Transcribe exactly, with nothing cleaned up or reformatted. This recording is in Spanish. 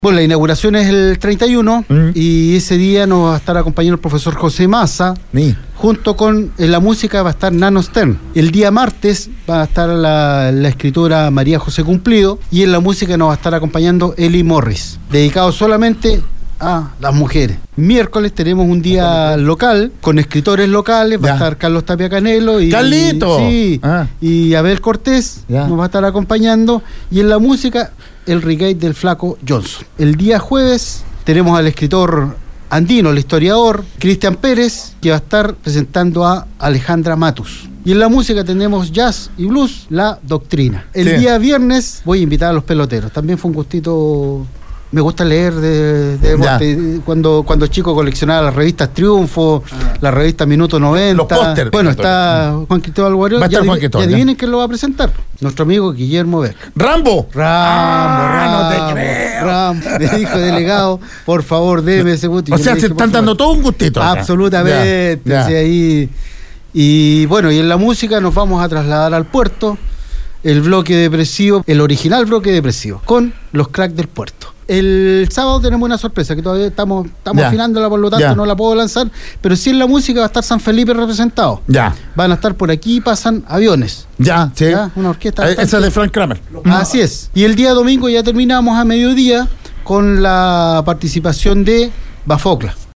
Bueno, la inauguración es el treinta y uno mm. y ese día nos va a estar acompañando el profesor José Massa. Sí. Junto con en la música va a estar Nano Stern. El día martes va a estar la, la escritora María José Cumplido y en la música nos va a estar acompañando Eli Morris, dedicado solamente a las mujeres. Miércoles tenemos un día local con escritores locales, va ya. a estar Carlos Tapia Canelo y ¡Carlito! Sí, ah. y Abel Cortés ya. nos va a estar acompañando, y en la música el reggae del Flaco Johnson. El día jueves tenemos al escritor andino, el historiador Cristian Pérez, que va a estar presentando a Alejandra Matus. Y en la música tenemos jazz y blues, La Doctrina. El sí. día viernes voy a invitar a los peloteros. También fue un gustito. Me gusta leer de, de deporte. Cuando, cuando chico coleccionaba las revistas Triunfo, ah. la revista Minuto noventa. Los pósteres. Bueno, está Juan Cristóbal Guariola. Va a estar Juan Cristóbal. Y adivinen quién lo va a presentar. Nuestro amigo Guillermo Beck. ¡Rambo! Rambo, ah, Rambo. No te creo. Rambo, le dijo delegado, por favor, deme ese gusto. O sea, se están dando todo un gustito. Acá. Absolutamente. Ya, ya. Sí, ahí. Y bueno, y en la música nos vamos a trasladar al puerto. El bloque depresivo, el original bloque depresivo, con los cracks del puerto. El sábado tenemos una sorpresa que todavía estamos, estamos afinándola, por lo tanto ya. no la puedo lanzar, pero sí en la música va a estar San Felipe representado. Ya. Van a estar por aquí, pasan aviones. Ya, sí. ¿Ya? Una orquesta. Eh, esa es de Frank Kramer. Así es. Y el día domingo ya terminamos a mediodía con la participación de Bafocla.